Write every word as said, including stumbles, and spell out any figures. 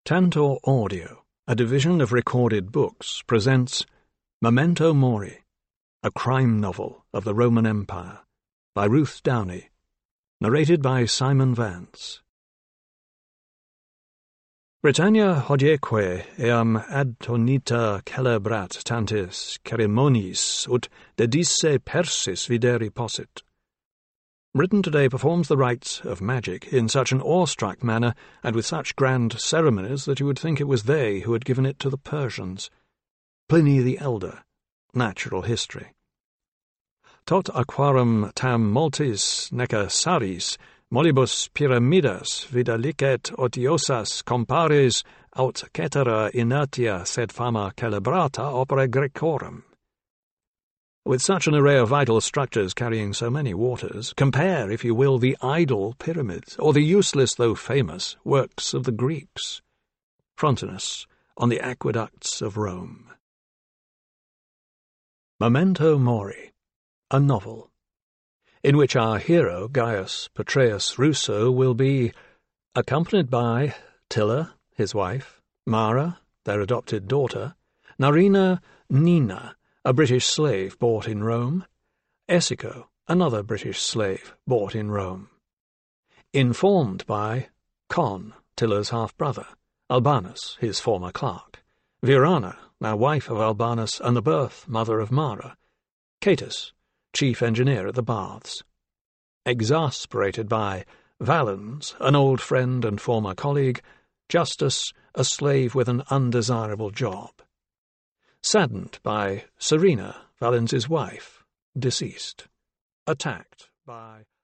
Tantor Audio, a division of Recorded Books, presents Memento Mori, a crime novel of the Roman Empire, by Ruth Downey, narrated by Simon Vance. Britannia hodieque eam adtonita celebrat tantis ceremoniis ut dedisse persis videri possit. Britain today performs the rites of magic in such an awestruck manner and with such grand ceremonies that you would think it was they who had given it to the Persians. Pliny the Elder, Natural History. Tot aquarum tam multis necessaris molibus pyramidas vida licet odiosas compares aut cetera inertia sed fama celebrata opera Grecorum. With such an array of vital structures carrying so many waters, compare, if you will, the idle pyramids, or the useless though famous works of the Greeks. Frontinus on the Aqueducts of Rome. Memento Mori, a novel, in which our hero, Gaius Petreius Russo, will be accompanied by Tilla, his wife, Mara, their adopted daughter, Narina Nina, a British slave bought in Rome, Esico, another British slave bought in Rome. Informed by Con, Tilla's half-brother, Albanus, his former clerk, Virana, now wife of Albanus and the birth mother of Mara, Catus, chief engineer at the baths. Exasperated by Valens, an old friend and former colleague, Justus, a slave with an undesirable job. Saddened by Serena, Valens's wife, deceased. Attacked by